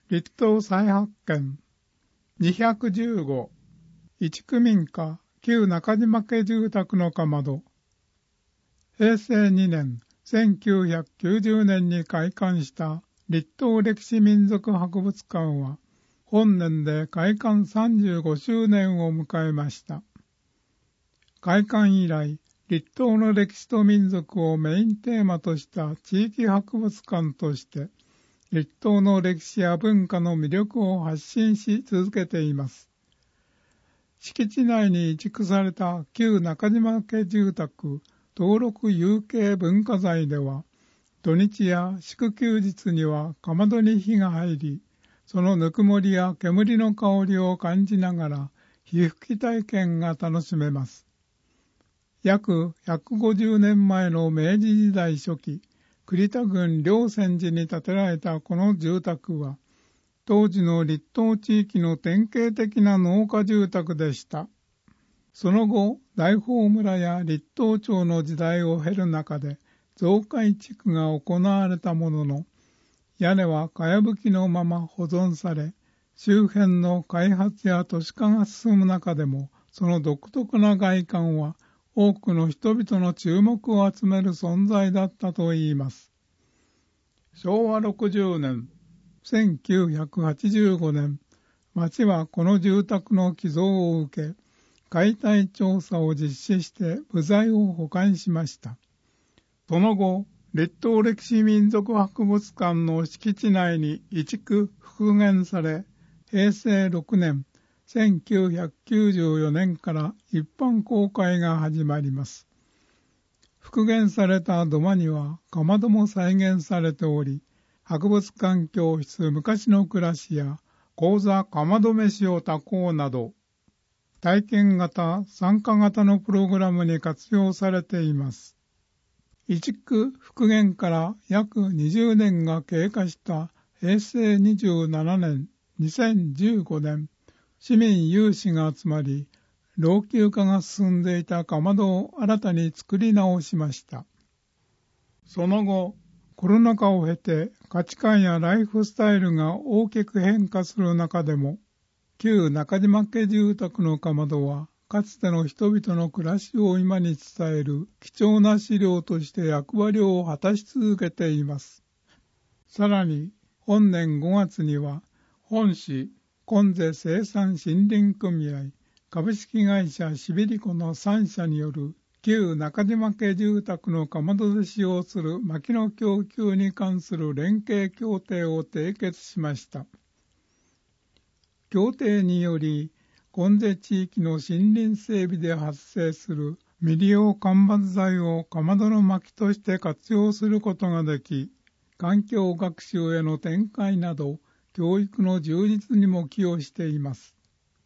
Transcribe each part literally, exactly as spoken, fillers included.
立東再発見にひゃくじゅうご一区民家旧中島家住宅のかまど。平成にねんせんきゅうひゃくきゅうじゅうねんに開館した立東歴史民俗博物館は本年で開館さんじゅうごしゅうねんを迎えました。開館以来、立東の歴史と民族をメインテーマとした地域博物館として、立東の歴史や文化の魅力を発信し続けています。敷地内に移築された旧中島家住宅登録有形文化財では、土日や祝休日にはかまどに火が入り、そのぬくもりや煙の香りを感じながら火吹き体験が楽しめます。約ひゃくごじゅうねんまえの明治時代初期、栗田郡霊泉寺に建てられたこの住宅は、当時の立東地域の典型的な農家住宅でした。その後、大宝村や立東町の時代を経る中で、増改築が行われたものの、屋根はかやぶきのまま保存され、周辺の開発や都市化が進む中でも、その独特な外観は、多くの人々の注目を集める存在だったといいます。しょうわろくじゅうねん、せんきゅうひゃくはちじゅうごねん、町はこの住宅の寄贈を受け、解体調査を実施して部材を保管しました。その後、立東歴史民俗博物館の敷地内に移築復元され、平成ろくねん、せんきゅうひゃくきゅうじゅうよねんから一般公開が始まります。復元された土間にはかまども再現されており、博物館教室昔の暮らしや講座かまど飯を炊こうなど、体験型、参加型のプログラムに活用されています。移築復元から約にじゅうねんが経過した平成にじゅうななねん、にせんじゅうごねん、市民有志が集まり、老朽化が進んでいたかまどを新たに作り直しました。その後、コロナ禍を経て価値観やライフスタイルが大きく変化する中でも、旧中島家住宅のかまどは、かつての人々の暮らしを今に伝える貴重な資料として役割を果たし続けています。さらに、本年ごがつには、本市今世生産森林組合株式会社シビリコのさんしゃによる旧中島家住宅のかまどで使用する薪の供給に関する連携協定を締結しました。協定により、今世地域の森林整備で発生する未利用間伐材をかまどの薪として活用することができ、環境学習への展開など、教育の充実にも寄与しています。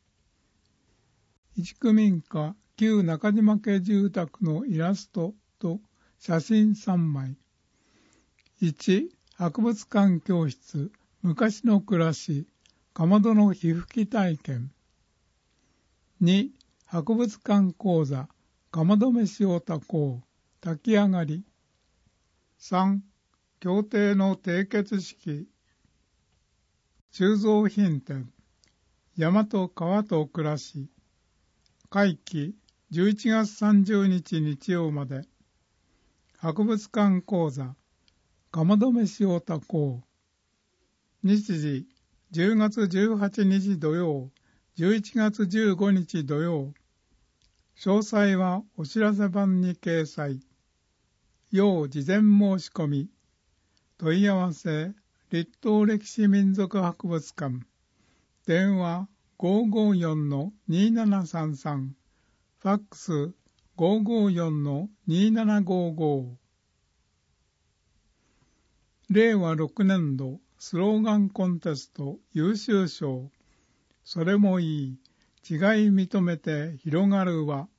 一区民家旧中島家住宅のイラストと写真さんまい。いち、博物館教室昔の暮らしかまどの火吹き体験。に、博物館講座かまど飯を炊こう炊き上がり。さん、協定の締結式。鋳造品展山と川と暮らし。会期じゅういちがつさんじゅうにち日曜まで。博物館講座かまど飯を炊こう。日時じゅうがつじゅうはちにち土曜、じゅういちがつじゅうごにち土曜。詳細はお知らせ板に掲載。要事前申し込み。問い合わせ、立東歴史民俗博物館。電話ごーごーよんのにーななさんさん。ファックスごーごーよんのにーななごーごー。れいわろくねんどスローガンコンテスト優秀賞。それもいい。違い認めて広がる輪。